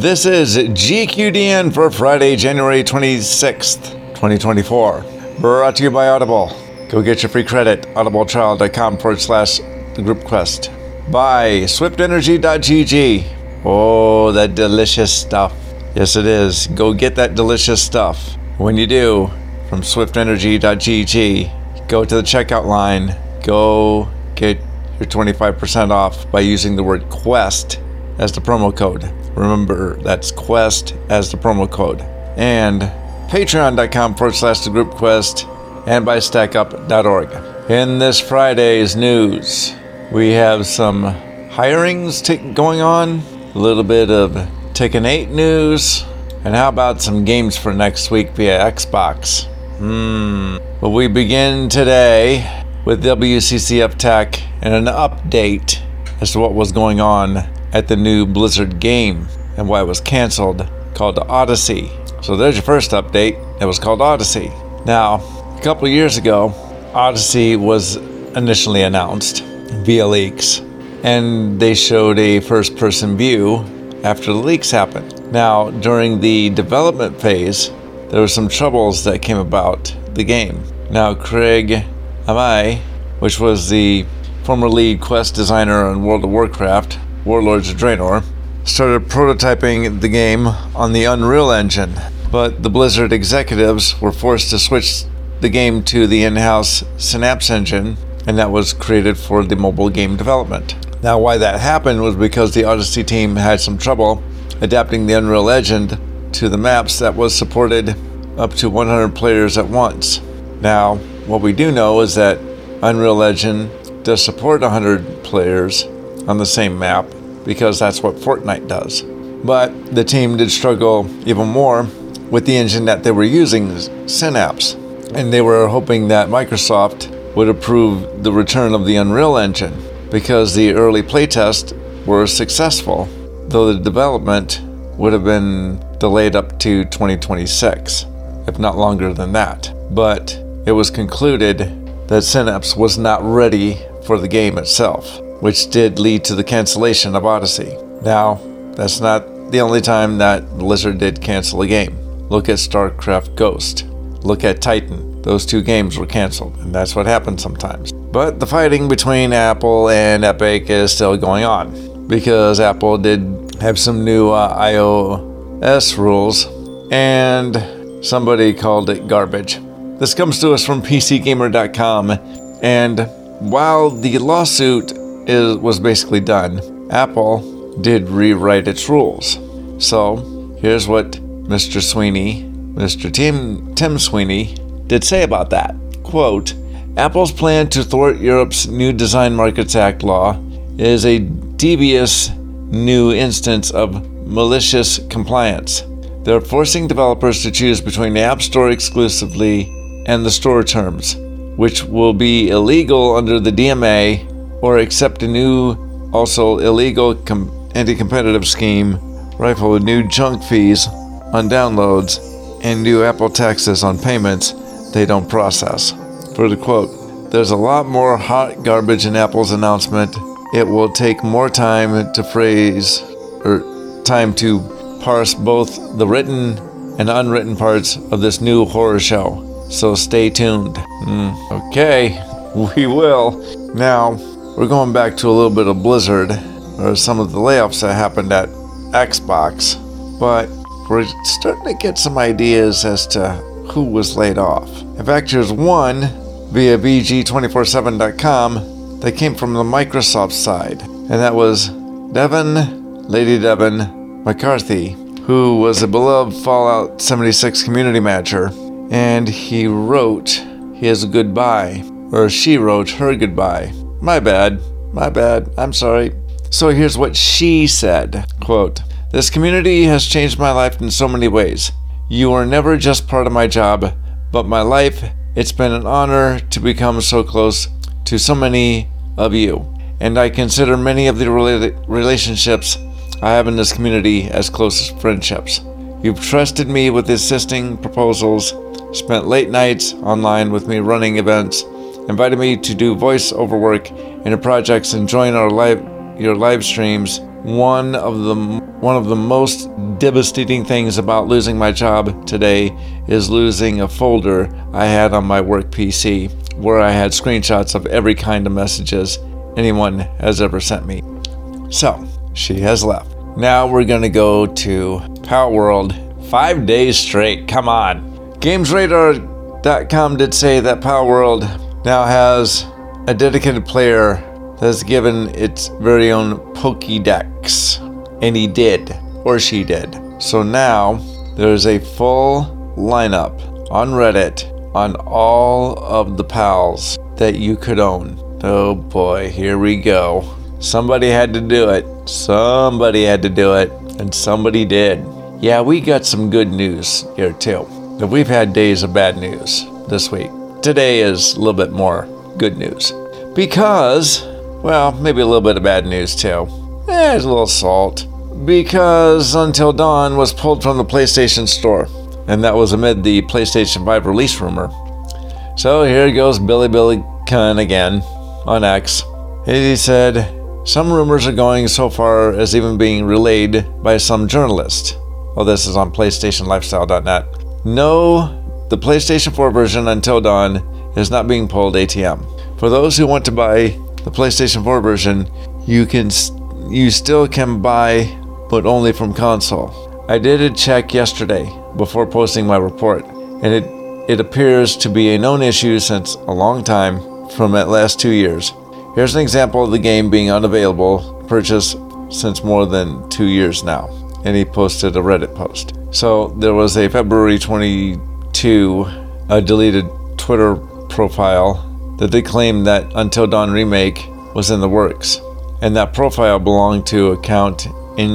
This is GQDN for Friday, January 26th, 2024. Brought to you by Audible. Go get your free credit, audibletrial.com/thegroupquest. By swiftenergy.gg. Oh, that delicious stuff. Yes, it is. Go get that delicious stuff. When you do, from swiftenergy.gg, go to the checkout line. Go get your 25% off by using the word QUEST as the promo code. Remember, that's QUEST as the promo code. And patreon.com/thegroupquest and by stackup.org. In this Friday's news, we have some hirings going on, a little bit of Tekken 8 news, and how about some games for next week via Xbox? But we begin today with WCCF Tech and an update as to what was going on at the new Blizzard game and why it was canceled, called Odyssey. So there's your first update. It was called Odyssey. Now, a couple of years ago, Odyssey was initially announced via leaks, and they showed a first-person view after the leaks happened. Now, during the development phase, there were some troubles that came about the game. Now, Craig Amai, which was the former lead quest designer on World of Warcraft, Warlords of Draenor, started prototyping the game on the Unreal Engine, but the Blizzard executives were forced to switch the game to the in-house Synapse engine, and that was created for the mobile game development. Now, why that happened was because the Odyssey team had some trouble adapting the Unreal Engine to the maps that was supported up to 100 players at once. Now, what we do know is that Unreal Engine does support 100 players on the same map, because that's what Fortnite does. But the team did struggle even more with the engine that they were using, Synapse, and they were hoping that Microsoft would approve the return of the Unreal Engine, because the early playtests were successful, though the development would have been delayed up to 2026, if not longer than that. But it was concluded that Synapse was not ready for the game itself, which did lead to the cancellation of Odyssey. Now, that's not the only time that Blizzard did cancel a game. Look at StarCraft Ghost. Look at Titan. Those two games were canceled, and that's what happens sometimes. But the fighting between Apple and Epic is still going on, because Apple did have some new iOS rules, and somebody called it garbage. This comes to us from PCGamer.com, and while the lawsuit was basically done, Apple did rewrite its rules. So here's what Mr. Tim Sweeney did say about that. Quote, Apple's plan to thwart Europe's new Design Markets Act law is a devious new instance of malicious compliance. They're forcing developers to choose between the App Store exclusively and the store terms, which will be illegal under the DMA, or accept a new, also illegal anti-competitive scheme, rifle with new junk fees on downloads, and new Apple taxes on payments they don't process. Further quote, there's a lot more hot garbage in Apple's announcement. It will take more time to parse both the written and unwritten parts of this new horror show. So stay tuned. Okay, we will. Now, we're going back to a little bit of Blizzard, or some of the layoffs that happened at Xbox, but we're starting to get some ideas as to who was laid off. In fact, here's one via VG247.com that came from the Microsoft side, and that was Lady Devin McCarthy, who was a beloved Fallout 76 community manager, and he wrote his goodbye, or she wrote her goodbye. My bad, I'm sorry. So here's what she said, quote, this community has changed my life in so many ways. You were never just part of my job, but my life. It's been an honor to become so close to so many of you, and I consider many of the relationships I have in this community as close friendships. You've trusted me with assisting proposals, spent late nights online with me running events, invited me to do voice-over work in projects, and join your live streams one of the most devastating things about losing my job today is losing a folder I had on my work PC where I had screenshots of every kind of messages anyone has ever sent me. So, she has left. Now we're going to go to Power World 5 days straight. Come on. GamesRadar.com did say that Power World now has a dedicated player that's given its very own Pokédex. And he did, or she did. So now there's a full lineup on Reddit on all of the pals that you could own. Oh boy, here we go. Somebody had to do it. And somebody did. Yeah, we got some good news here too. But we've had days of bad news this week. Today is a little bit more good news. Because, well, maybe a little bit of bad news too. There's a little salt. Because Until Dawn was pulled from the PlayStation Store. And that was amid the PlayStation 5 release rumor. So here goes Billy Billiken again on X. He said, some rumors are going so far as even being relayed by some journalist. Well, this is on PlayStationLifestyle.net. No, the PlayStation 4 version Until Dawn is not being pulled ATM. For those who want to buy the PlayStation 4 version, you still can buy, but only from console. I did a check yesterday before posting my report, and it appears to be a known issue since a long time, from at least 2 years. Here's an example of the game being unavailable to purchase since more than 2 years now. And he posted a Reddit post. So there was a February 22 deleted Twitter profile that did claim that Until Dawn remake was in the works. And that profile belonged to account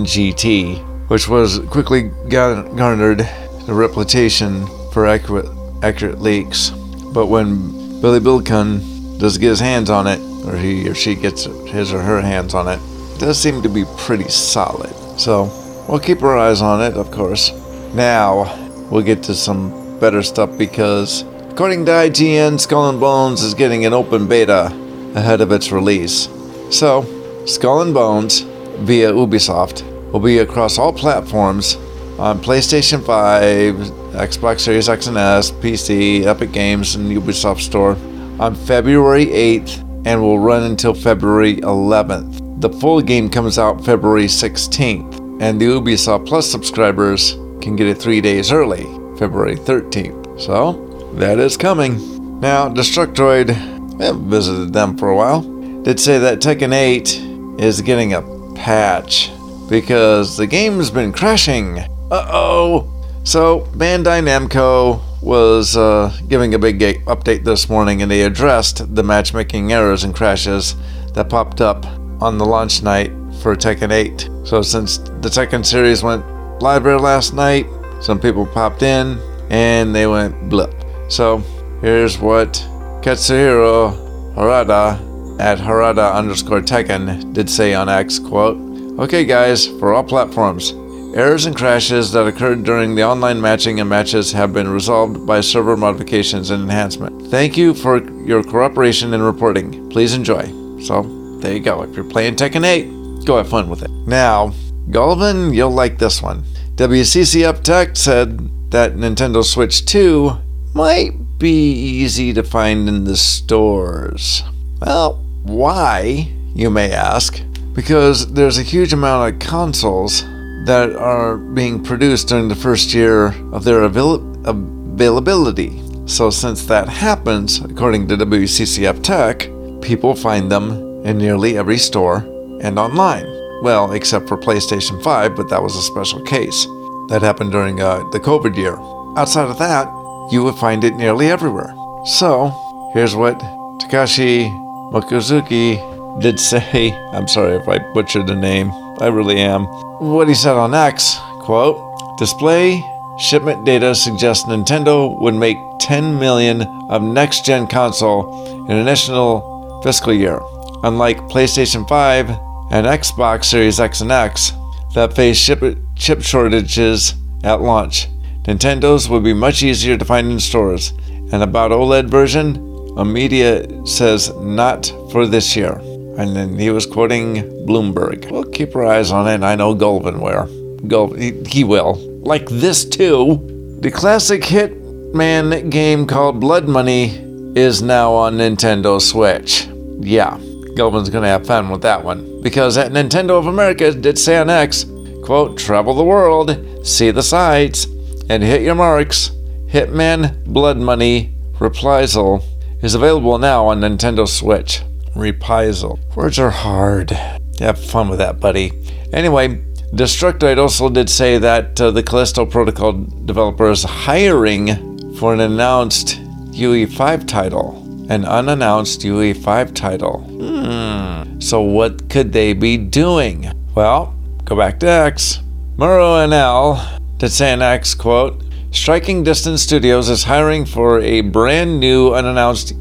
NGT, which was quickly garnered a reputation for accurate leaks. But when Billy Billiken does get his hands on it, or he or she gets his or her hands on it, it does seem to be pretty solid. So we'll keep our eyes on it, of course. Now we'll get to some better stuff because, according to IGN, Skull and Bones is getting an open beta ahead of its release. So, Skull and Bones via Ubisoft will be across all platforms on PlayStation 5, Xbox Series X and S, PC, Epic Games, and Ubisoft Store on February 8th and will run until February 11th. The full game comes out February 16th, and the Ubisoft Plus subscribers can get it 3 days early, February 13th. So, that is coming. Now, Destructoid, I haven't visited them for a while, did say that Tekken 8 is getting a patch because the game's been crashing. Uh-oh! So, Bandai Namco was giving a big update this morning, and they addressed the matchmaking errors and crashes that popped up on the launch night for Tekken 8. So since the Tekken series went live there last night, some people popped in and they went blip. So here's what Katsuhiro Harada at Harada_Tekken did say on X, quote, "Okay guys, for all platforms, errors and crashes that occurred during the online matching and matches have been resolved by server modifications and enhancement. Thank you for your cooperation and reporting. Please enjoy." So, there you go. If you're playing Tekken 8, go have fun with it. Now, Gullivan, you'll like this one. WCC Uptech said that Nintendo Switch 2 might be easy to find in the stores. Well, why, you may ask? Because there's a huge amount of consoles that are being produced during the first year of their availability. So since that happens, according to WCCF Tech, people find them in nearly every store and online. Well, except for PlayStation 5, but that was a special case. That happened during the COVID year. Outside of that, you would find it nearly everywhere. So, here's what Takashi Mochizuki did say. I'm sorry if I butchered the name. I really am. What he said on X, quote, "Display shipment data suggests Nintendo would make 10 million of next-gen console in an initial fiscal year. Unlike PlayStation 5 and Xbox Series X and X that face chip shortages at launch, Nintendo's would be much easier to find in stores. And about OLED version, Media says not for this year." And then he was quoting Bloomberg. We'll keep our eyes on it. I know Goldman he will. Like this too. The classic Hitman game called Blood Money is now on Nintendo Switch. Yeah, Goldman's gonna have fun with that one. Because at Nintendo of America did say on X, quote, travel the world, see the sights, and hit your marks. Hitman Blood Money Reprisal is available now on Nintendo Switch. Reprisal. Words are hard. Have fun with that, buddy. Anyway, Destructoid also did say that the Callisto Protocol developer is hiring for an announced UE5 title. An unannounced UE5 title. So what could they be doing? Well, go back to X. Muro and L did say in X, quote, Striking Distance Studios is hiring for a brand new unannounced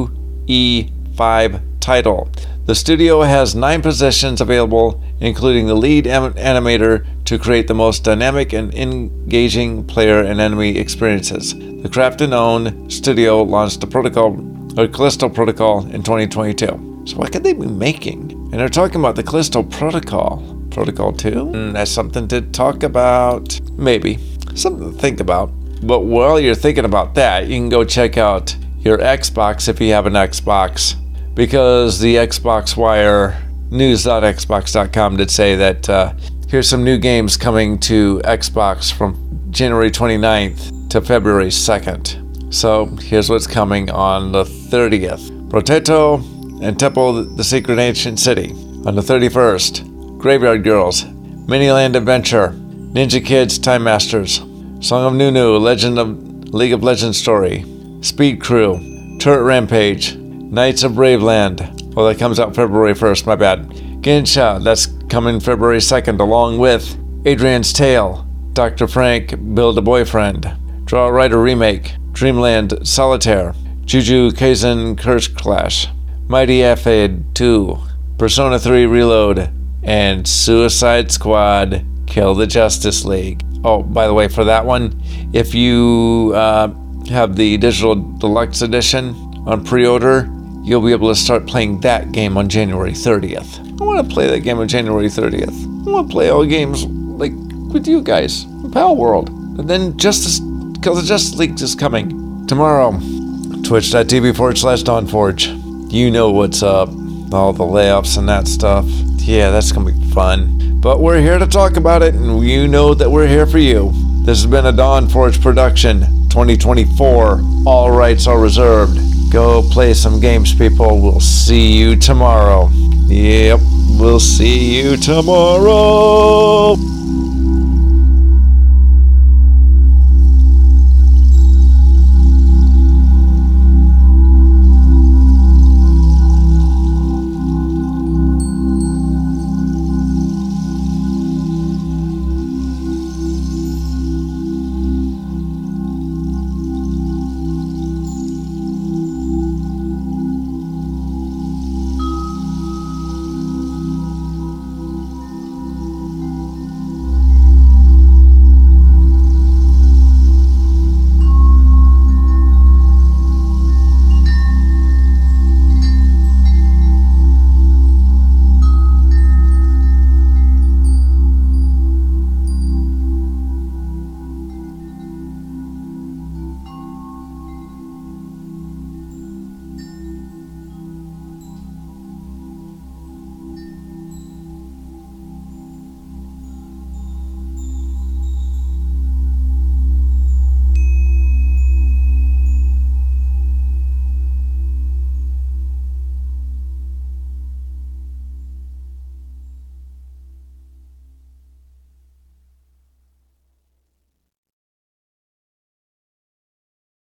UE5 title. The studio has 9 positions available, including the lead animator to create the most dynamic and engaging player and enemy experiences. The Crafton-owned studio launched the Callisto Protocol in 2022. So what could they be making? And they're talking about the Callisto Protocol. Protocol 2? That's something to talk about. Maybe. Something to think about. But while you're thinking about that, you can go check out your Xbox if you have an Xbox. Because the Xbox Wire, news.xbox.com did say that here's some new games coming to Xbox from January 29th to February 2nd. So here's what's coming on the 30th. Proteto and Temple the Secret Ancient City. On the 31st, Graveyard Girls, Miniland Adventure, Ninja Kids Time Masters, Song of Nunu, Legend of League of Legends Story, Speed Crew, Turret Rampage, Knights of Braveland. Well, that comes out February 1st, my bad. Gensha, that's coming February 2nd, along with Adrian's Tale, Dr. Frank, Build a Boyfriend, Draw a Rider Remake, Dreamland Solitaire, Juju Kaisen Curse Clash, Mighty Aphid 2, Persona 3 Reload, and Suicide Squad Kill the Justice League. Oh, by the way, for that one, if you have the Digital Deluxe Edition on pre-order, you'll be able to start playing that game on January 30th. I want to play that game on January 30th. I want to play all games like with you guys in Pal World. And then Kill the Justice League is coming tomorrow. Twitch.tv/DawnForge. You know what's up. All the layoffs and that stuff. Yeah, that's going to be fun. But we're here to talk about it, and you know that we're here for you. This has been a Dawn Forge production, 2024. All rights are reserved. Go play some games, people. We'll see you tomorrow. Yep, we'll see you tomorrow.